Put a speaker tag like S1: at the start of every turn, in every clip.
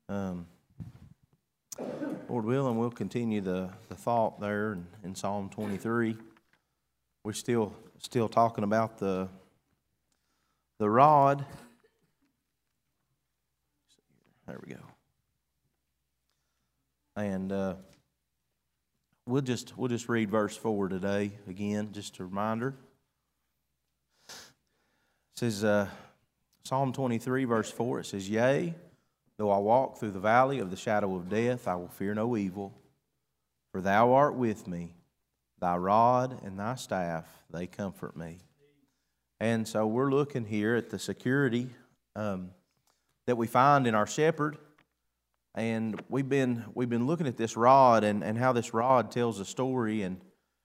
S1: Lord willing, we'll continue the thought there in Psalm 23. We're still talking about the rod. There we go. And we'll just read verse 4 today again, just a reminder. It says, Psalm 23, verse 4, it says, "Yea, though I walk through the valley of the shadow of death, I will fear no evil, for thou art with me. Thy rod and thy staff, they comfort me." And so we're looking here at the security that we find in our shepherd. And we've been looking at this rod and how this rod tells a story. And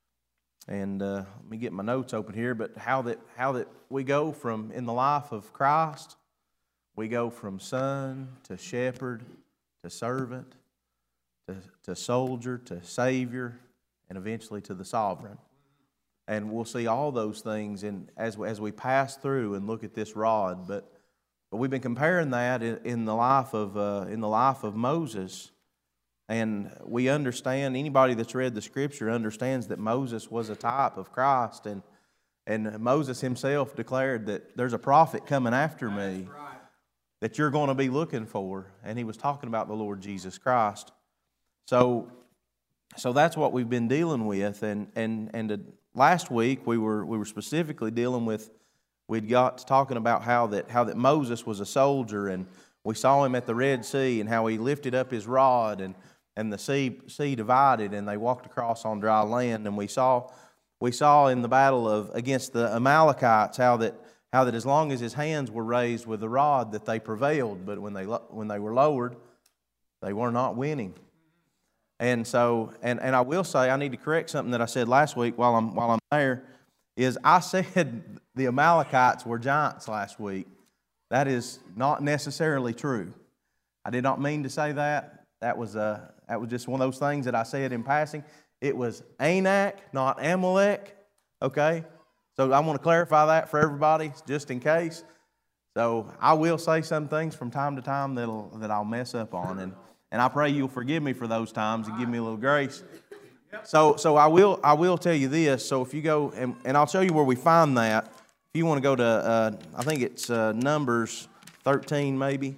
S1: let me get my notes open here. But how that we go from, in the life of Christ, we go from son to shepherd to servant to soldier to Savior, and eventually to the sovereign. And we'll see all those things as we pass through and look at this rod. But we've been comparing that in the life of Moses, and we understand, anybody that's read the Scripture understands that Moses was a type of Christ, and Moses himself declared that there's a prophet coming after me that you're going to be looking for, and he was talking about the Lord Jesus Christ. So that's what we've been dealing with, and last week we were specifically dealing with. We'd got to talking about how that Moses was a soldier, and we saw him at the Red Sea and how he lifted up his rod and the sea divided and they walked across on dry land. And we saw in the battle against the Amalekites how that as long as his hands were raised with the rod that they prevailed, but when they were lowered, they were not winning. And so and I will say, I need to correct something that I said last week while I'm there. Is I said the Amalekites were giants last week. That is not necessarily true. I did not mean to say that. That was just one of those things that I said in passing. It was Anak, not Amalek. Okay? So I want to clarify that for everybody, just in case. So I will say some things from time to time that I'll mess up on, and I pray you'll forgive me for those times and give me a little grace. So I will tell you this. So if you go, and I'll show you where we find that. If you want to go to, I think it's Numbers 13 maybe.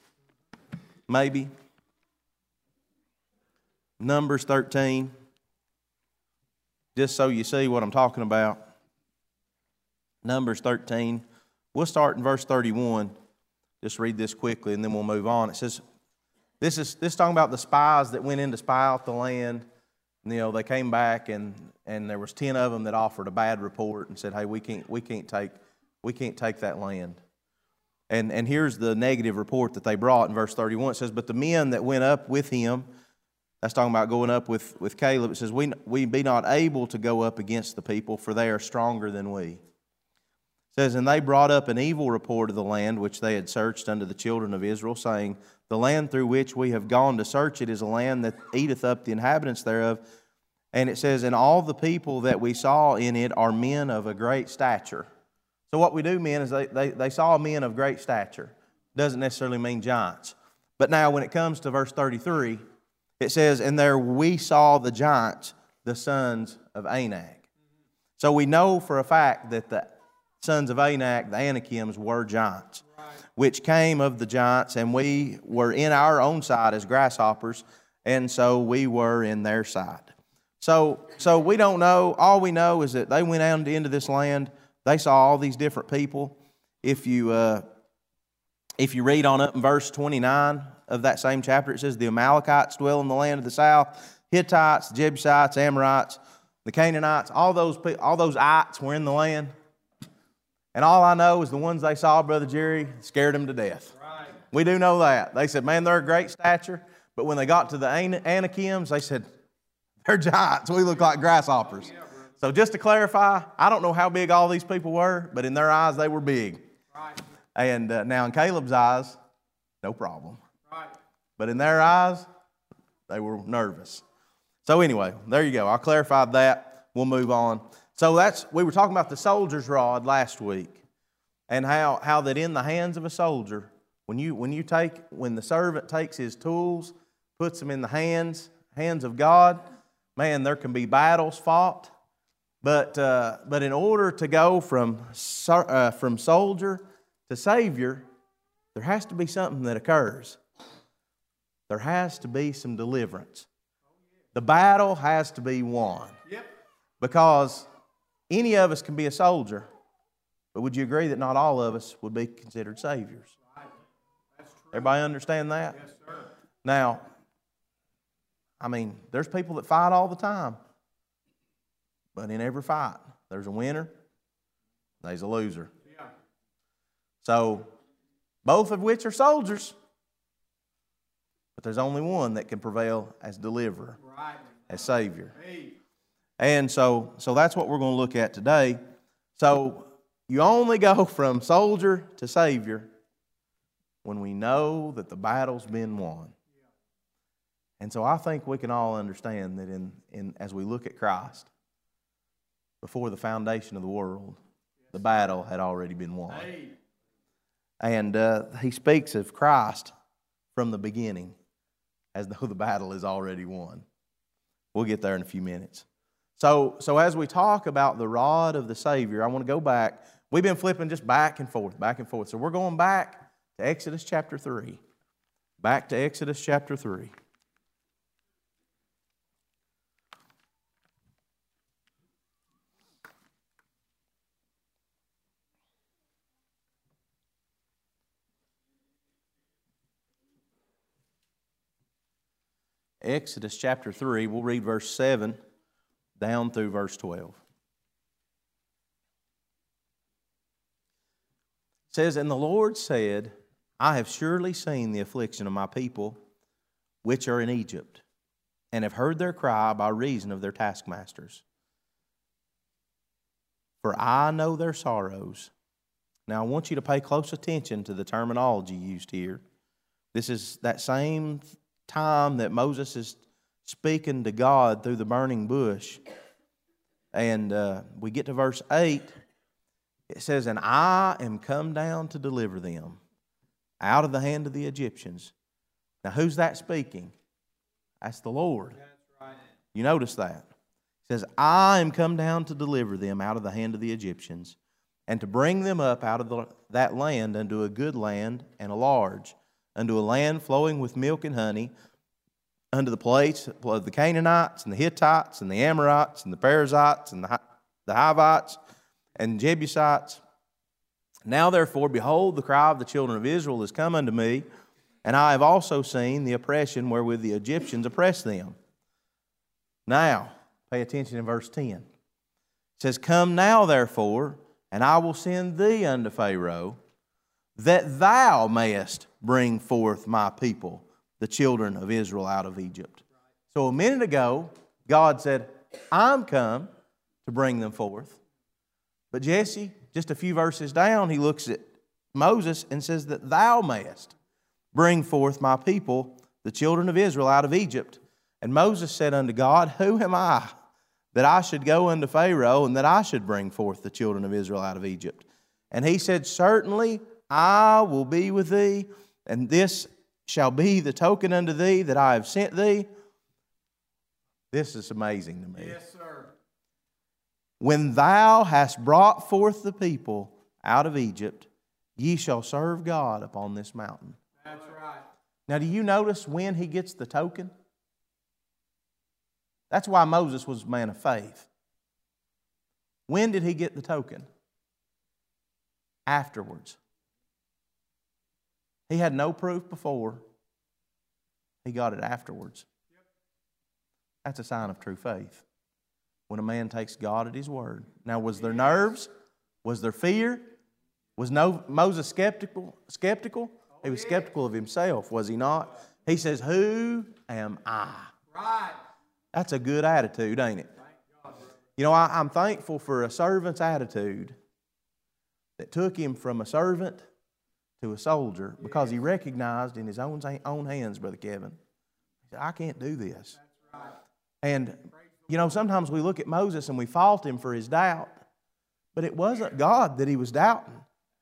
S1: Numbers 13. Just so you see what I'm talking about. Numbers 13. We'll start in verse 31. Just read this quickly and then we'll move on. It says, this is talking about the spies that went in to spy out the land. You know, they came back and there was 10 of them that offered a bad report and said, "Hey, we can't take that land." And here's the negative report that they brought in verse 31. It says, "But the men that went up with him," that's talking about going up with Caleb. It says, "We be not able to go up against the people, for they are stronger than we." It says, "And they brought up an evil report of the land which they had searched unto the children of Israel, saying, The land through which we have gone to search it is a land that eateth up the inhabitants thereof." And it says, "And all the people that we saw in it are men of a great stature." So what we do, men, is they saw men of great stature. Doesn't necessarily mean giants. But now when it comes to verse 33, it says, "And there we saw the giants, the sons of Anak." So we know for a fact that the sons of Anak, the Anakims, were giants, which came of the giants, and we were in our own sight as grasshoppers, and so we were in their sight. So we don't know. All we know is that they went out into this land. They saw all these different people. If you read on up in verse 29 of that same chapter, it says, "The Amalekites dwell in the land of the south, Hittites, Jebusites, Amorites, the Canaanites." All those ites were in the land. And all I know is the ones they saw, Brother Jerry, scared them to death. Right. We do know that. They said, "Man, they're a great stature." But when they got to the Anakims, they said, "They're giants. We look like grasshoppers." So just to clarify, I don't know how big all these people were, but in their eyes, they were big. Right. And now in Caleb's eyes, no problem. Right. But in their eyes, they were nervous. So anyway, there you go. I clarified that. We'll move on. So we were talking about the soldier's rod last week, and how that in the hands of a soldier, When the servant takes his tools, puts them in the hands of God, man, there can be battles fought. But in order to go from soldier to Savior, there has to be something that occurs. There has to be some deliverance. The battle has to be won. Yep. Because any of us can be a soldier, but would you agree that not all of us would be considered saviors? Right. That's true. Everybody understand that? Yes, sir. Now, I mean, there's people that fight all the time, but in every fight, there's a winner, there's a loser. Yeah. So, both of which are soldiers, but there's only one that can prevail as deliverer, right, as Savior. Hey. And so that's what we're going to look at today. So you only go from soldier to Savior when we know that the battle's been won. And so I think we can all understand that in as we look at Christ, before the foundation of the world, the battle had already been won. Hey. And he speaks of Christ from the beginning as though the battle is already won. We'll get there in a few minutes. So as we talk about the rod of the Savior, I want to go back. We've been flipping just back and forth. So we're going back to Exodus chapter 3. Back to Exodus chapter 3. Exodus chapter 3, we'll read verse 7 down through verse 12. It says, "And the Lord said, I have surely seen the affliction of my people, which are in Egypt, and have heard their cry by reason of their taskmasters. For I know their sorrows." Now I want you to pay close attention to the terminology used here. This is that same time that Moses is speaking to God through the burning bush. And we get to verse 8. It says, "And I am come down to deliver them out of the hand of the Egyptians." Now who's that speaking? That's the Lord. That's right. You notice that. It says, "I am come down to deliver them out of the hand of the Egyptians, and to bring them up out of that land unto a good land and a large, unto a land flowing with milk and honey, unto the place of the Canaanites and the Hittites and the Amorites and the Perizzites and the Hivites and Jebusites. Now therefore, behold, the cry of the children of Israel is come unto me, and I have also seen the oppression wherewith the Egyptians oppress them." Now, pay attention in verse 10. It says, "Come now therefore, and I will send thee unto Pharaoh, that thou mayest bring forth my people, the children of Israel, out of Egypt." So a minute ago, God said, "I'm come to bring them forth." But Jesse, just a few verses down, he looks at Moses and says that thou mayest bring forth my people, the children of Israel, out of Egypt. And Moses said unto God, "Who am I, that I should go unto Pharaoh, and that I should bring forth the children of Israel out of Egypt?" And he said, "Certainly I will be with thee, and this shall be the token unto thee that I have sent thee." This is amazing to me. Yes, sir. "When thou hast brought forth the people out of Egypt, ye shall serve God upon this mountain." That's right. Now, do you notice when he gets the token? That's why Moses was a man of faith. When did he get the token? Afterwards. He had no proof before. He got it afterwards. That's a sign of true faith. When a man takes God at His word. Now, was there nerves? Was there fear? Was Moses skeptical? He was skeptical of himself, was he not? He says, "Who am I?" Right. That's a good attitude, ain't it? You know, I'm thankful for a servant's attitude that took him from a servant to a soldier, because he recognized in his own hands, Brother Kevin, he said, "I can't do this." And, you know, sometimes we look at Moses and we fault him for his doubt, but it wasn't God that he was doubting.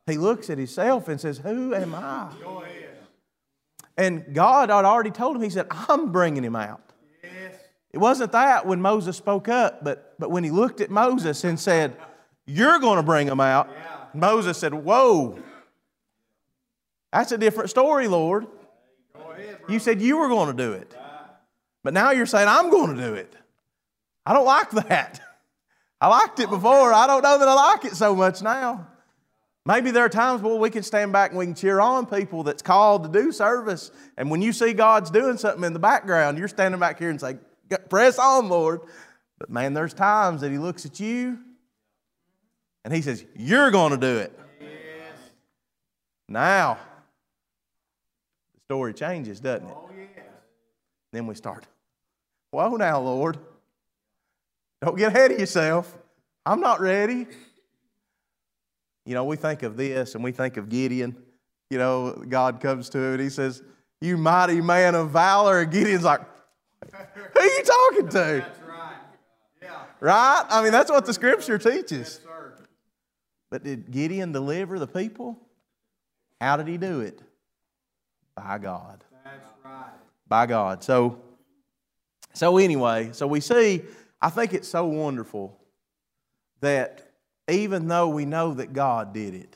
S1: He looks at himself and says, who am I? And God had already told him, he said, I'm bringing him out. Yes. It wasn't that when Moses spoke up, but when he looked at Moses and said, you're going to bring him out, Moses said, whoa, that's a different story, Lord. Go ahead, you said you were going to do it. But now you're saying I'm going to do it. I don't like that. I liked it before. I don't know that I like it so much now. Maybe there are times where we can stand back and we can cheer on people that's called to do service. And when you see God's doing something in the background, you're standing back here and say, press on, Lord. But man, there's times that He looks at you and He says, you're going to do it. Yes. Now, the story changes, doesn't it? Oh, yes. Then we start, whoa now, Lord. Don't get ahead of yourself. I'm not ready. You know, we think of this and we think of Gideon. You know, God comes to him and He says, you mighty man of valor. And Gideon's like, who are you talking to? That's right. Yeah. Right? I mean, that's what the Scripture teaches. Yes, sir. But did Gideon deliver the people? How did he do it? By God. That's right. By God. So anyway, so we see, I think it's so wonderful that even though we know that God did it,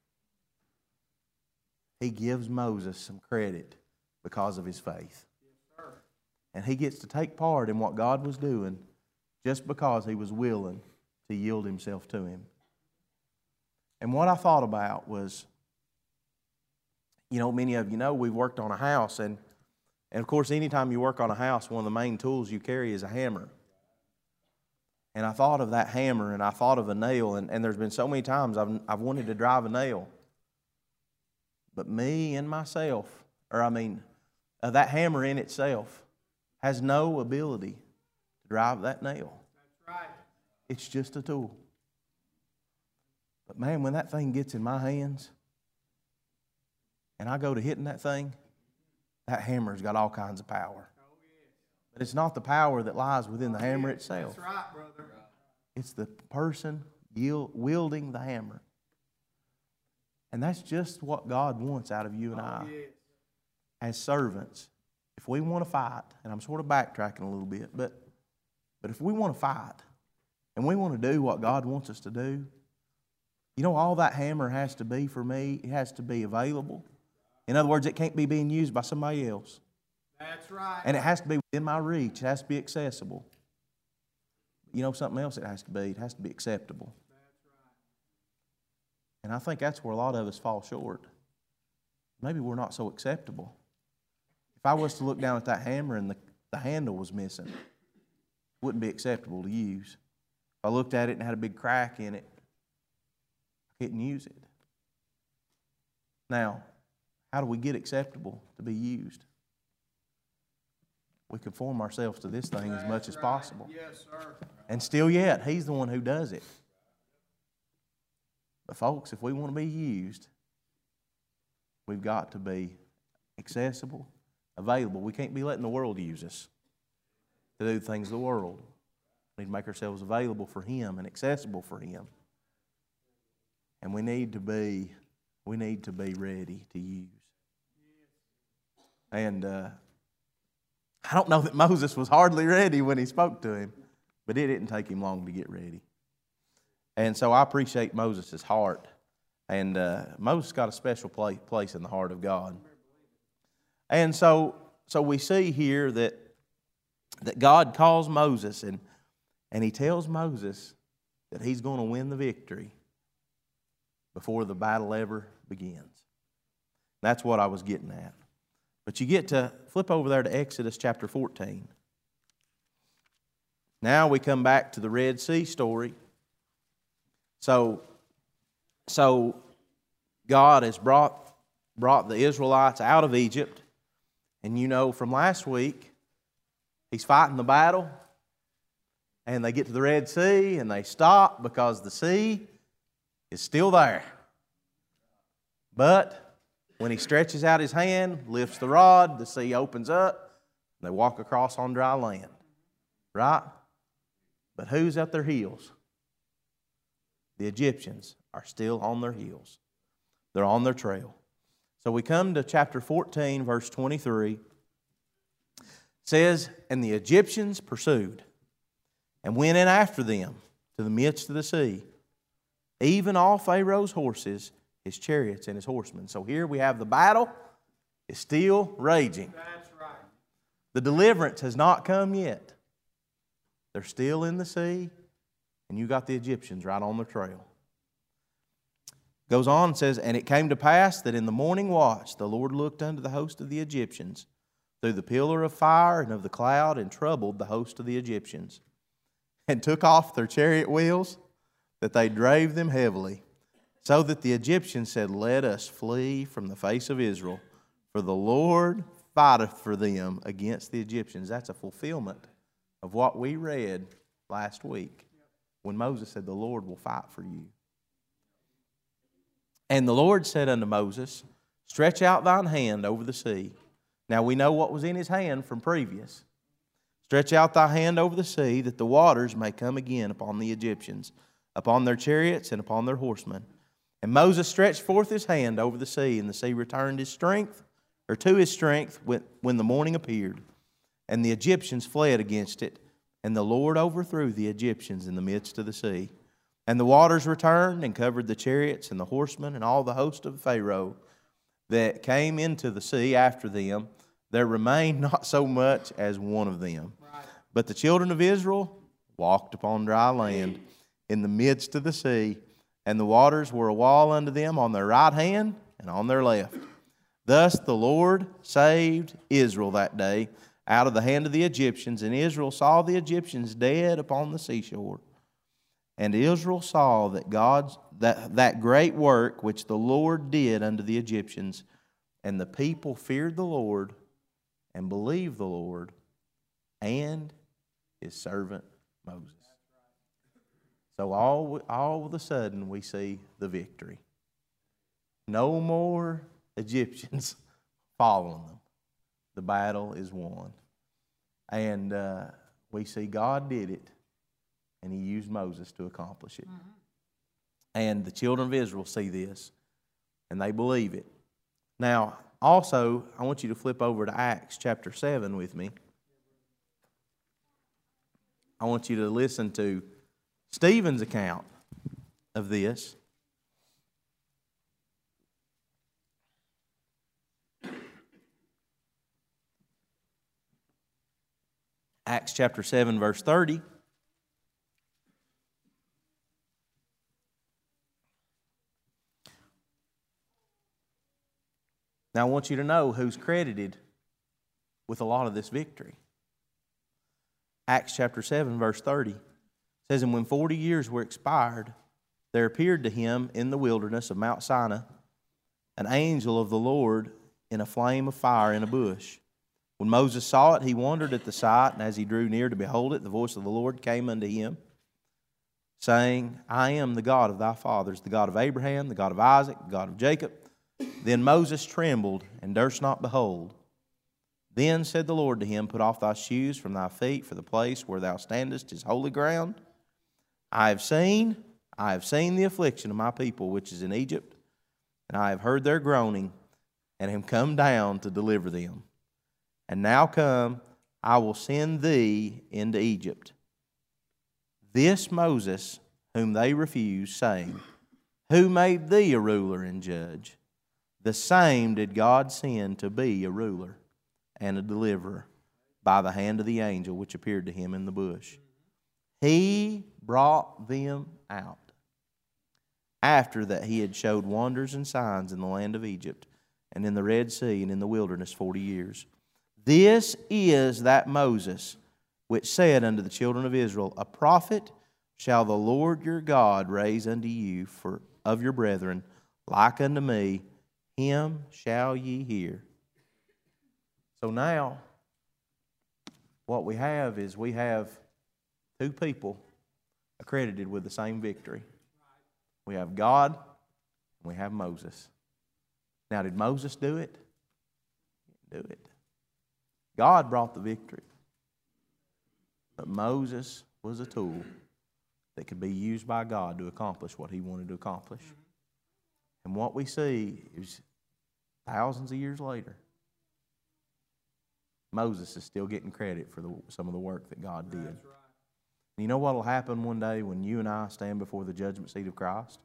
S1: He gives Moses some credit because of his faith. Yes, and he gets to take part in what God was doing just because he was willing to yield himself to Him. And what I thought about was, you know, many of you know we've worked on a house, and of course anytime you work on a house, one of the main tools you carry is a hammer. And I thought of that hammer, and I thought of a nail, and there's been so many times I've wanted to drive a nail. But me and myself, that hammer in itself has no ability to drive that nail. That's right. It's just a tool. But man, when that thing gets in my hands, and I go to hitting that thing, that hammer's got all kinds of power. But it's not the power that lies within the hammer itself. That's right, brother. It's the person wielding the hammer. And that's just what God wants out of you and I. As servants, if we want to fight, and I'm sort of backtracking a little bit, but if we want to fight, and we want to do what God wants us to do, you know, all that hammer has to be for me, it has to be available. In other words, it can't be being used by somebody else. That's right. And it has to be within my reach. It has to be accessible. You know something else it has to be? It has to be acceptable. That's right. And I think that's where a lot of us fall short. Maybe we're not so acceptable. If I was to look down at that hammer and the handle was missing, it wouldn't be acceptable to use. If I looked at it and had a big crack in it, I couldn't use it. Now, how do we get acceptable to be used? We conform ourselves to this thing as much as possible. Yes, sir. And still yet, He's the one who does it. But folks, if we want to be used, we've got to be accessible, available. We can't be letting the world use us to do things of the world. We need to make ourselves available for Him and accessible for Him. And we need to be ready to use. And I don't know that Moses was hardly ready when he spoke to him, but it didn't take him long to get ready. And so I appreciate Moses' heart. And Moses got a special place in the heart of God. And so we see here that God calls Moses, and He tells Moses that he's going to win the victory before the battle ever begins. That's what I was getting at. But you get to flip over there to Exodus chapter 14. Now we come back to the Red Sea story. So God has brought the Israelites out of Egypt. And you know from last week, He's fighting the battle. And they get to the Red Sea and they stop because the sea is still there. But when He stretches out His hand, lifts the rod, the sea opens up, they walk across on dry land. Right? But who's at their heels? The Egyptians are still on their heels. They're on their trail. So we come to chapter 14, verse 23. It says, "And the Egyptians pursued and went in after them to the midst of the sea, even all Pharaoh's horses, his chariots, and his horsemen." So here we have the battle is still raging.
S2: That's right.
S1: The deliverance has not come yet. They're still in the sea, and you got the Egyptians right on their trail. Goes on and says, "And it came to pass that in the morning watch the Lord looked unto the host of the Egyptians through the pillar of fire and of the cloud, and troubled the host of the Egyptians, and took off their chariot wheels, that they drave them heavily. So that the Egyptians said, Let us flee from the face of Israel, for the Lord fighteth for them against the Egyptians." That's a fulfillment of what we read last week when Moses said, "The Lord will fight for you." "And the Lord said unto Moses, Stretch out thine hand over the sea." Now we know what was in his hand from previous. "Stretch out thy hand over the sea, that the waters may come again upon the Egyptians, upon their chariots and upon their horsemen. And Moses stretched forth his hand over the sea, and the sea returned his strength, or to his strength, when the morning appeared. And the Egyptians fled against it, and the Lord overthrew the Egyptians in the midst of the sea. And the waters returned and covered the chariots and the horsemen and all the host of Pharaoh that came into the sea after them. There remained not so much as one of them. But the children of Israel walked upon dry land in the midst of the sea, and the waters were a wall unto them on their right hand and on their left. Thus the Lord saved Israel that day out of the hand of the Egyptians, and Israel saw the Egyptians dead upon the seashore. And Israel saw that great work which the Lord did unto the Egyptians, and the people feared the Lord and believed the Lord and his servant Moses." So all of a sudden we see the victory. No more Egyptians following them. The battle is won. And we see God did it, and he used Moses to accomplish it. And the children of Israel see this, and they believe it. Now, also, I want you to flip over to Acts chapter 7 with me. I want you to listen to Stephen's account of this. Acts chapter 7, verse 30. Now, I want you to know who's credited with a lot of this victory. Acts chapter 7, verse 30 says, "And when 40 years were expired, there appeared to him in the wilderness of Mount Sinai an angel of the Lord in a flame of fire in a bush. When Moses saw it, he wondered at the sight, and as he drew near to behold it, the voice of the Lord came unto him, saying, I am the God of thy fathers, the God of Abraham, the God of Isaac, the God of Jacob. Then Moses trembled and durst not behold. Then said the Lord to him, Put off thy shoes from thy feet, for the place where thou standest is holy ground. I have seen the affliction of my people which is in Egypt, and I have heard their groaning, and am come down to deliver them. And now come, I will send thee into Egypt. This Moses, whom they refused, saying, Who made thee a ruler and judge? The same did God send to be a ruler and a deliverer by the hand of the angel which appeared to him in the bush. He brought them out after that he had showed wonders and signs in the land of Egypt and in the Red Sea and in the wilderness 40 years. This is that Moses which said unto the children of Israel, A prophet shall the Lord your God raise unto you of your brethren, like unto me, him shall ye hear. So now, what we have is we have two people accredited with the same victory. We have God and we have Moses. Now, did Moses do it? He didn't do it. God brought the victory. But Moses was a tool that could be used by God to accomplish what he wanted to accomplish. And what we see is thousands of years later, Moses is still getting credit for some of the work that God did. That's right. And you know what will happen one day when you and I stand before the judgment seat of Christ?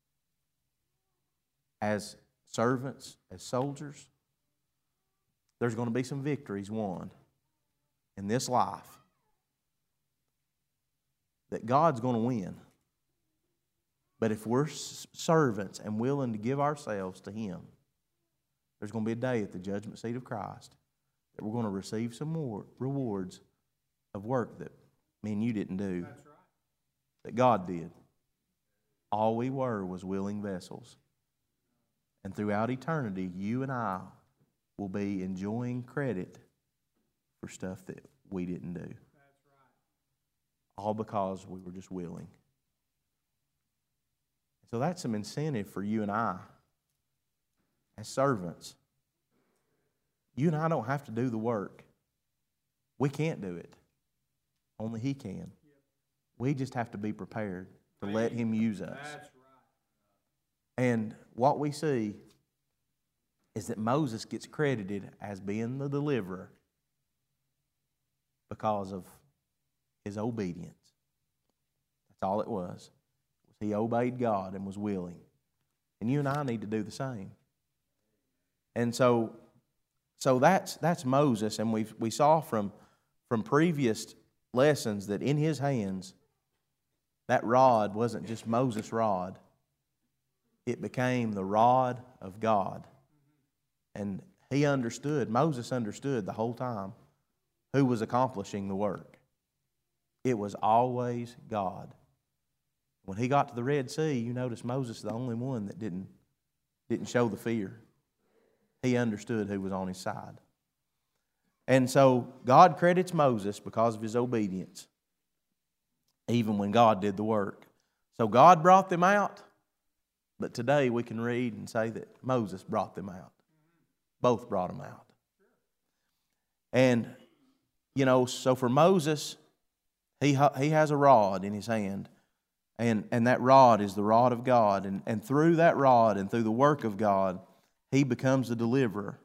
S1: As servants, as soldiers, there's going to be some victories won in this life that God's going to win. But if we're servants and willing to give ourselves to Him, there's going to be a day at the judgment seat of Christ that we're going to receive some more rewards of work that me and you didn't do. That's right. That God did. All we were was willing vessels. And throughout eternity, you and I will be enjoying credit for stuff that we didn't do. That's right. All because we were just willing. So that's some incentive for you and I as servants. You and I don't have to do the work. We can't do it. Only He can. We just have to be prepared to let Him use us. That's right. And what we see is that Moses gets credited as being the deliverer because of his obedience. That's all it was. He obeyed God and was willing. And you and I need to do the same. And so that's Moses, and we saw from previous lessons that in his hands, that rod wasn't just Moses' rod. It became the rod of God. And he understood, Moses understood the whole time who was accomplishing the work. It was always God. When he got to the Red Sea, you notice Moses is the only one that didn't show the fear. He understood who was on his side. And so God credits Moses because of his obedience, even when God did the work. So God brought them out, but today we can read and say that Moses brought them out. Both brought them out. And, so for Moses, he has a rod in his hand. And that rod is the rod of God. And through that rod and through the work of God, he becomes the deliverer.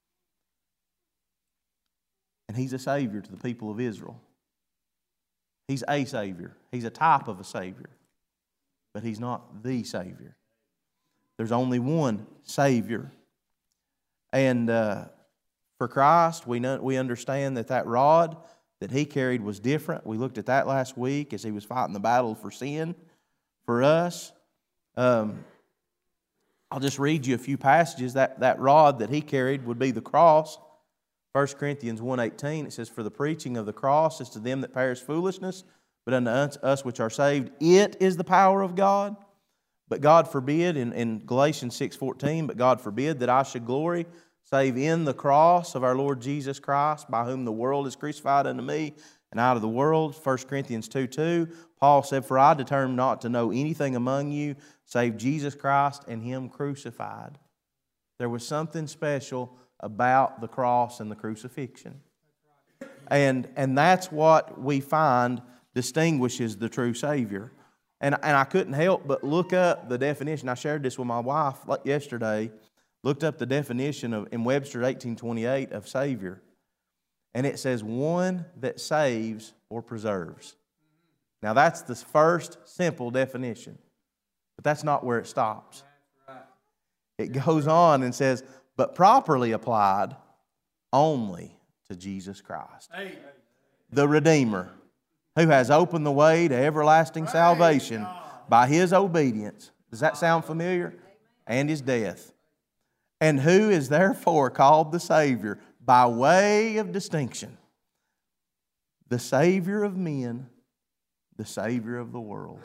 S1: And he's a Savior to the people of Israel. He's a Savior. He's a type of a Savior. But he's not the Savior. There's only one Savior. And for Christ, we understand that rod that he carried was different. We looked at that last week as he was fighting the battle for sin for us. I'll just read you a few passages. That rod that he carried would be the cross. 1 Corinthians 1:18, it says, "For the preaching of the cross is to them that perish foolishness, but unto us which are saved, it is the power of God. But God forbid," in Galatians 6:14, "but God forbid that I should glory, save in the cross of our Lord Jesus Christ, by whom the world is crucified unto me, and out of the world." 1 Corinthians 2:2, Paul said, "For I determined not to know anything among you, save Jesus Christ and Him crucified." There was something special about the cross and the crucifixion. And that's what we find distinguishes the true Savior. And I couldn't help but look up the definition. I shared this with my wife yesterday. Looked up the definition in Webster's 1828 of Savior. And it says, one that saves or preserves. Now that's the first simple definition. But that's not where it stops. It goes on and says, but properly applied only to Jesus Christ, the Redeemer, who has opened the way to everlasting salvation by His obedience. Does that sound familiar? And His death. And who is therefore called the Savior by way of distinction. The Savior of men, the Savior of the world.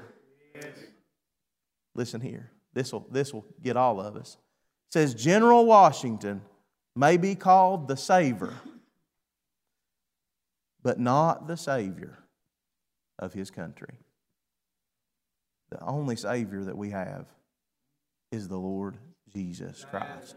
S1: Listen here. This will get all of us. It says, General Washington may be called the Savior, but not the Savior of his country. The only Savior that we have is the Lord Jesus Christ.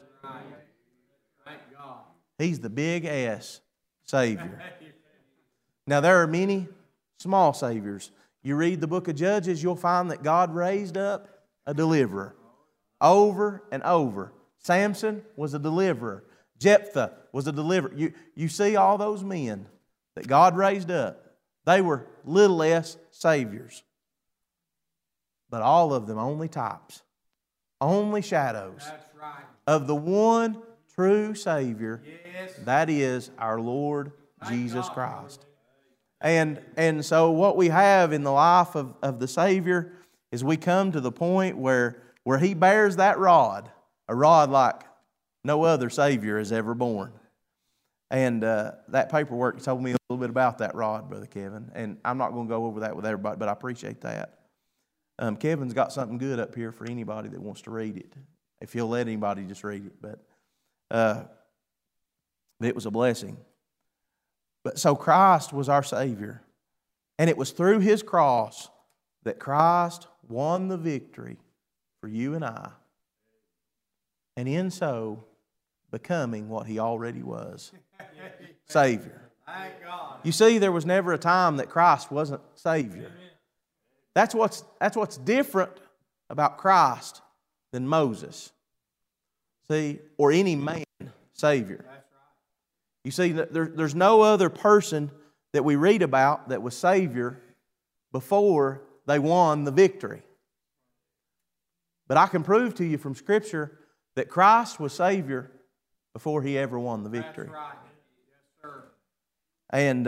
S1: He's the big S Savior. Now there are many small Saviors. You read the book of Judges, you'll find that God raised up a deliverer. Over and over. Samson was a deliverer. Jephthah was a deliverer. You see all those men that God raised up. They were little less saviors. But all of them only types, only shadows of the one true Savior. That is our Lord Jesus Christ. And so what we have in the life of the Savior is we come to the point where He bears that rod, a rod like no other Savior has ever borne. And that paperwork told me a little bit about that rod, Brother Kevin. And I'm not going to go over that with everybody, but I appreciate that. Kevin's got something good up here for anybody that wants to read it. If he'll let anybody just read it. But it was a blessing. But so Christ was our Savior. And it was through His cross that Christ won the victory for you and I. And in so, becoming what He already was. Savior. You see, there was never a time that Christ wasn't Savior. That's what's different about Christ than Moses. See, or any man, Savior. You see, there's no other person that we read about that was Savior before they won the victory. But I can prove to you from Scripture that Christ was Savior before He ever won the victory. That's right. Yes, sir. And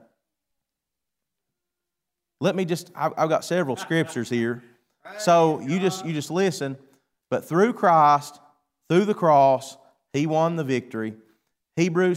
S1: let me just, I've got several scriptures here. So you just listen. But through Christ, through the cross, He won the victory. Hebrews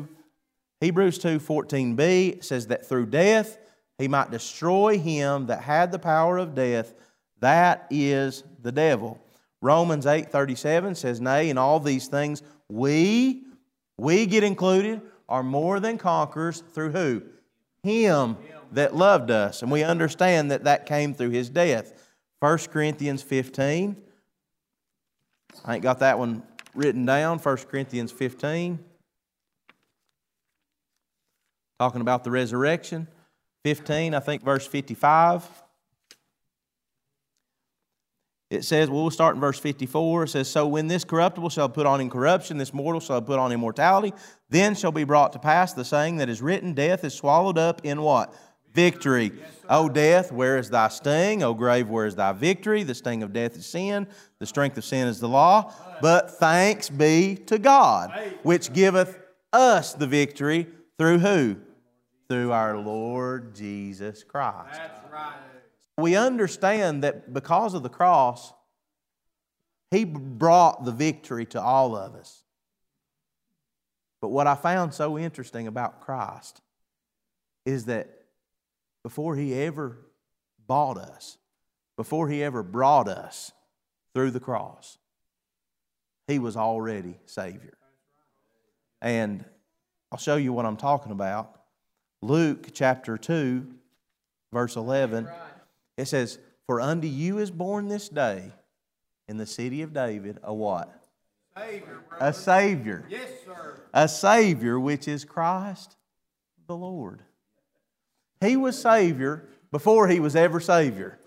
S1: 2:14b says that through death He might destroy him that had the power of death, that is the devil. Romans 8:37 says, nay, in all these things we get included, are more than conquerors through who? Him that loved us. And we understand that came through His death. 1 Corinthians 15. I ain't got that one written down. 1 Corinthians 15. Talking about the resurrection. 15, I think verse 55. It says, we'll start in verse 54. It says, so when this corruptible shall put on incorruption, this mortal shall put on immortality, then shall be brought to pass the saying that is written, death is swallowed up in what? Victory. O death, where is thy sting? O grave, where is thy victory? The sting of death is sin. The strength of sin is the law. But thanks be to God, which giveth us the victory through who? Through our Lord Jesus Christ. That's right. We understand that because of the cross, He brought the victory to all of us. But what I found so interesting about Christ is that before He ever bought us, before He ever brought us through the cross, He was already Savior. And I'll show you what I'm talking about. Luke chapter 2, verse 11. It says, for unto you is born this day in the city of David a what? Savior, a Savior. Yes, sir. A Savior, which is Christ the Lord. He was Savior before He was ever Savior.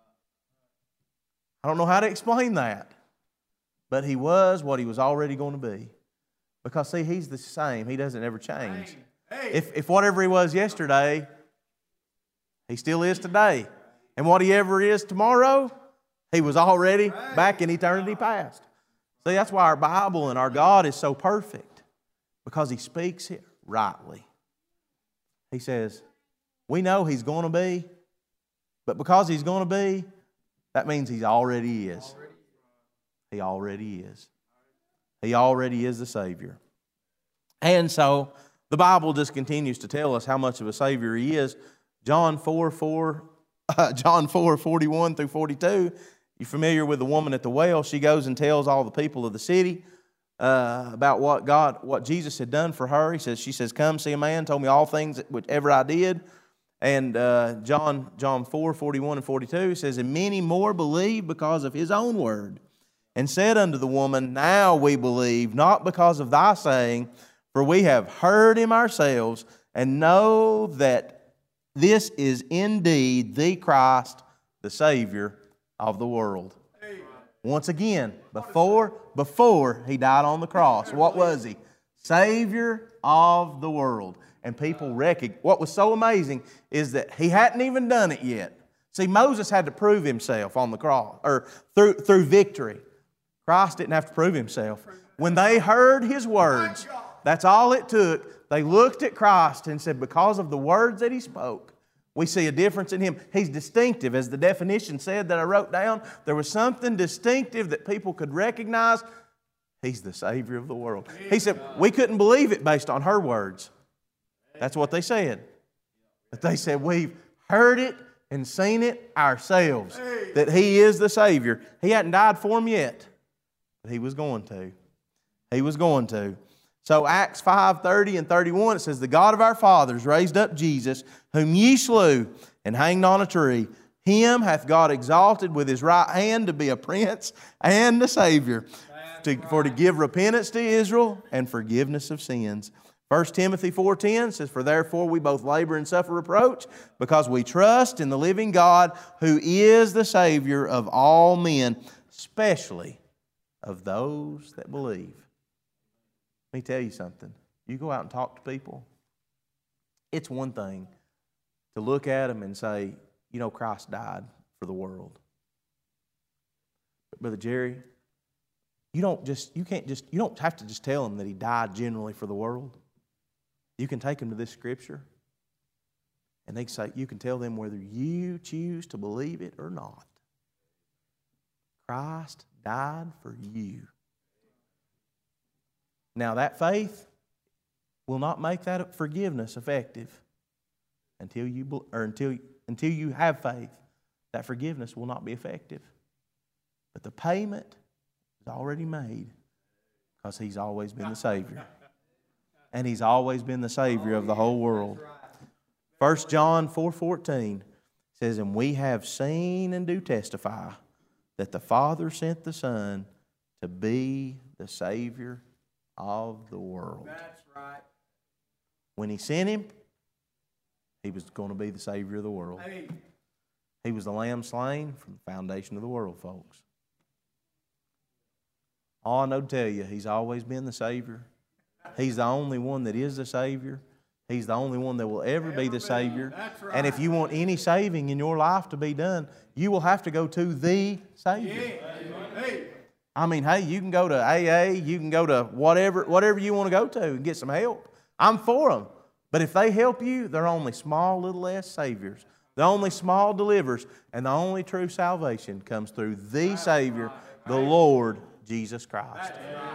S1: I don't know how to explain that. But He was what He was already going to be. Because, see, He's the same. He doesn't ever change. If whatever He was yesterday, He still is today. And what He ever is tomorrow, He was already back in eternity past. See, that's why our Bible and our God is so perfect. Because He speaks it rightly. He says, we know He's going to be, but because He's going to be, that means He already is. He already is. He already is the Savior. And so, the Bible just continues to tell us how much of a Savior He is. John 4:41 through 42. You're familiar with the woman at the well. She goes and tells all the people of the city about what Jesus had done for her. She says, come see a man, told me all things whichever I did. And John 4:41 and 42 says, and many more believed because of His own word, and said unto the woman, now we believe, not because of thy saying, for we have heard Him ourselves, and know that this is indeed the Christ, the Savior of the world. Once again, before He died on the cross, what was He? Savior of the world. And people what was so amazing is that He hadn't even done it yet. See, Moses had to prove himself on the cross, or through victory. Christ didn't have to prove Himself. When they heard His words, that's all it took. They looked at Christ and said, because of the words that He spoke, we see a difference in Him. He's distinctive. As the definition said that I wrote down, there was something distinctive that people could recognize. He's the Savior of the world. He said, we couldn't believe it based on her words. That's what they said. But they said, we've heard it and seen it ourselves, that He is the Savior. He hadn't died for them yet, but He was going to. He was going to. So Acts 5:30 and 31, it says, the God of our fathers raised up Jesus, whom ye slew and hanged on a tree. Him hath God exalted with His right hand to be a prince and a Savior, for to give repentance to Israel and forgiveness of sins. 1 Timothy 4:10 says, for therefore we both labor and suffer reproach, because we trust in the living God, who is the Savior of all men, especially of those that believe. Let me tell you something. You go out and talk to people. It's one thing to look at them and say, you know, Christ died for the world. But Brother Jerry, you don't have to just tell them that He died generally for the world. You can take them to this Scripture, and they can say, you can tell them whether you choose to believe it or not. Christ died for you. Now that faith will not make that forgiveness effective until you have faith. That forgiveness will not be effective. But the payment is already made, because He's always been the Savior. And He's always been the Savior of the whole world. 1 John 4:14 says, and we have seen and do testify that the Father sent the Son to be the Savior of the world.
S2: That's right.
S1: When He sent Him, He was going to be the Savior of the world.
S2: Hey.
S1: He was the Lamb slain from the foundation of the world, folks. All I know to tell you, He's always been the Savior. He's the only one that is the Savior. He's the only one that will ever be the Savior.
S2: That's right.
S1: And if you want any saving in your life to be done, you will have to go to the Savior.
S2: Yeah. Hey.
S1: I mean, hey, you can go to AA, you can go to whatever you want to go to and get some help. I'm for them. But if they help you, they're only small little s Saviors. They're only small deliverers. And the only true salvation comes through the Savior, the Lord Jesus Christ.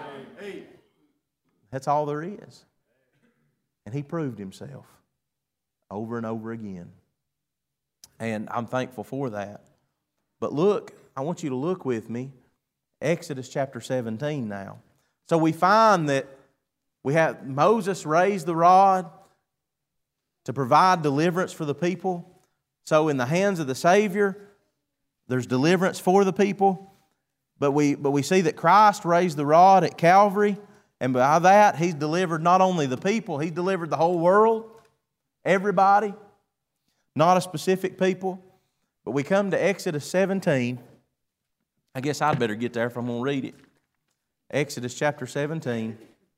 S1: That's all there is. And He proved Himself over and over again. And I'm thankful for that. But look, I want you to look with me. Exodus chapter 17 now. So we find that we have Moses raised the rod to provide deliverance for the people. So in the hands of the Savior, there's deliverance for the people. But we see that Christ raised the rod at Calvary, and by that He's delivered not only the people, He's delivered the whole world, everybody, not a specific people. But we come to Exodus 17. I guess I'd better get there if I'm going to read it. Exodus chapter 17.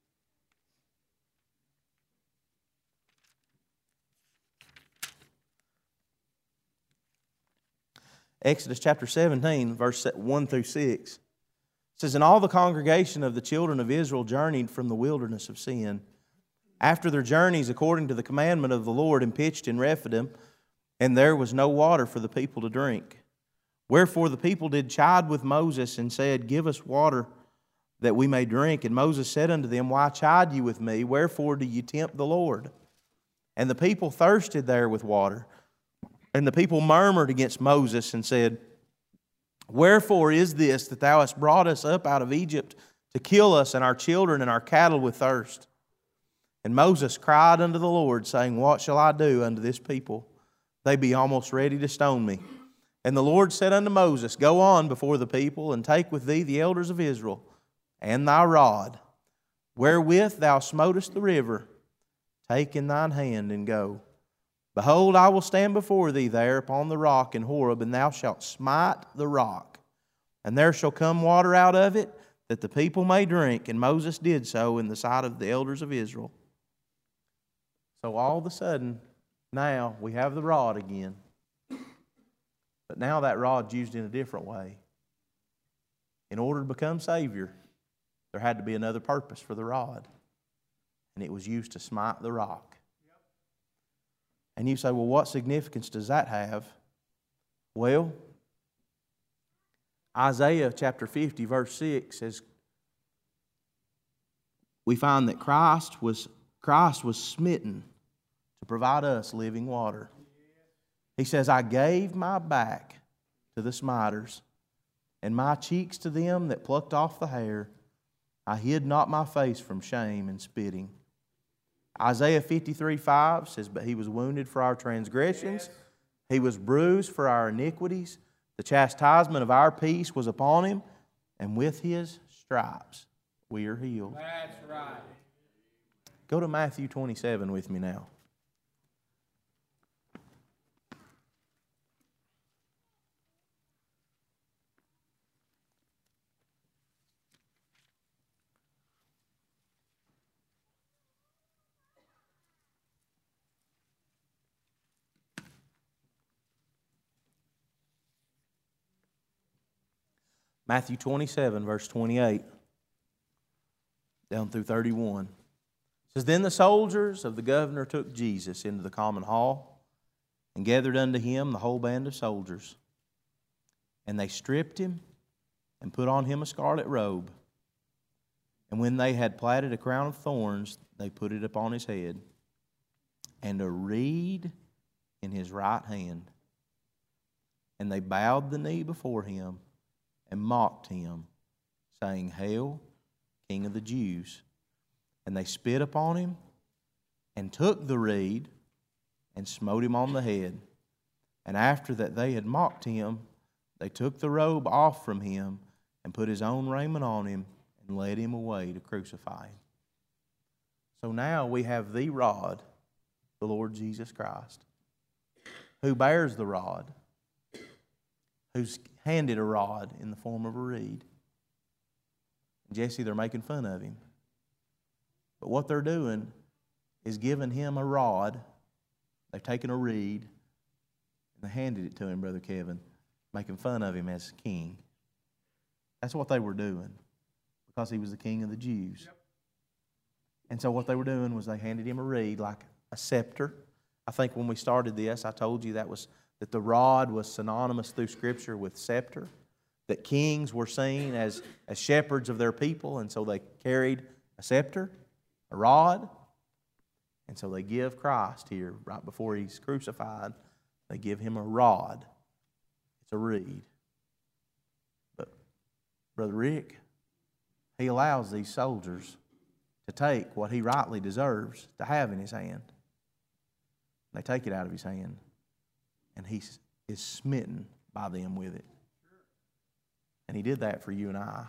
S1: Exodus chapter 17, verse 1 through 6. It says, and all the congregation of the children of Israel journeyed from the wilderness of sin, after their journeys according to the commandment of the Lord, and pitched in Rephidim, and there was no water for the people to drink. Wherefore the people did chide with Moses, and said, give us water that we may drink. And Moses said unto them, why chide ye with me? Wherefore do ye tempt the Lord? And the people thirsted there with water. And the people murmured against Moses, and said, wherefore is this that thou hast brought us up out of Egypt to kill us and our children and our cattle with thirst? And Moses cried unto the Lord, saying, what shall I do unto this people? They be almost ready to stone me. And the Lord said unto Moses, go on before the people, and take with thee the elders of Israel, and thy rod, wherewith thou smotest the river, take in thine hand, and go. Behold, I will stand before thee there upon the rock in Horeb, and thou shalt smite the rock, and there shall come water out of it, that the people may drink. And Moses did so in the sight of the elders of Israel. So all of a sudden, now we have the rod again. But now that rod's used in a different way. In order to become Savior, there had to be another purpose for the rod. And it was used to smite the rock. And you say, well, what significance does that have? Well, Isaiah chapter 50, verse 6 says, we find that Christ was smitten to provide us living water. He says, I gave my back to the smiters, and my cheeks to them that plucked off the hair. I hid not my face from shame and spitting. Isaiah 53:5 says, but He was wounded for our transgressions. He was bruised for our iniquities. The chastisement of our peace was upon Him, and with His stripes we are healed.
S2: That's right.
S1: Go to Matthew 27 with me now. Matthew 27, verse 28, down through 31. It says, then the soldiers of the governor took Jesus into the common hall and gathered unto Him the whole band of soldiers. And they stripped Him and put on Him a scarlet robe. And when they had platted a crown of thorns, they put it upon His head, and a reed in His right hand. And they bowed the knee before Him and mocked Him, saying, Hail, King of the Jews. And they spit upon Him, and took the reed, and smote Him on the head. And after that they had mocked Him, they took the robe off from Him, and put His own raiment on Him, and led Him away to crucify Him. So now we have the rod, the Lord Jesus Christ, who bears the rod, who's handed a rod in the form of a reed. Jesse, they're making fun of Him. But what they're doing is giving Him a rod. They've taken a reed and they handed it to Him, Brother Kevin, making fun of Him as king. That's what they were doing because He was the King of the Jews. Yep. And so what they were doing was they handed Him a reed like a scepter. I think when we started this, I told you that the rod was synonymous through Scripture with scepter, that kings were seen as shepherds of their people, and so they carried a scepter, a rod, and so they give Christ here, right before He's crucified, they give Him a rod. It's a reed. But Brother Rick, he allows these soldiers to take what he rightly deserves to have in his hand. They take it out of his hand, and he is smitten by them with it. And he did that for you and I.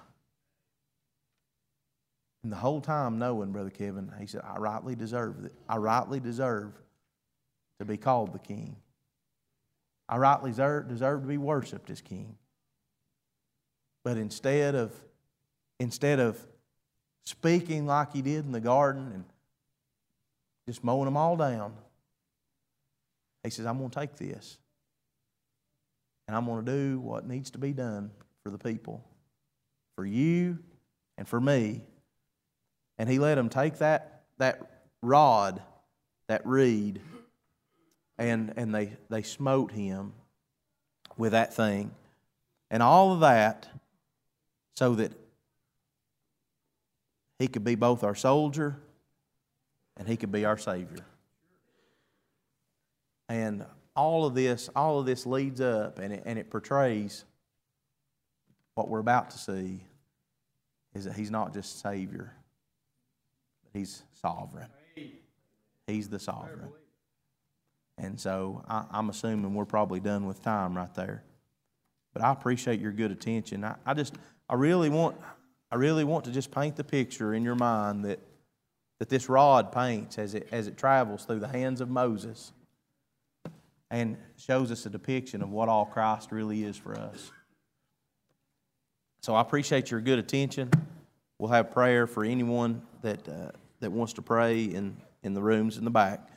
S1: And the whole time knowing, Brother Kevin, he said, I rightly deserve it. I rightly deserve to be called the king. I rightly deserve to be worshipped as king. But instead of speaking like he did in the garden and just mowing them all down, he says, I'm going to take this and I'm going to do what needs to be done for the people, for you and for me. And he let them take that rod, that reed, and they smote him with that thing. And all of that so that he could be both our soldier and he could be our Savior. And all of this leads up, and it portrays what we're about to see is that he's not just Savior, but he's sovereign. He's the sovereign. And so I'm assuming we're probably done with time right there. But I appreciate your good attention. I really want to just paint the picture in your mind that this rod paints as it travels through the hands of Moses and shows us a depiction of what all Christ really is for us. So I appreciate your good attention. We'll have prayer for anyone that wants to pray in the rooms in the back.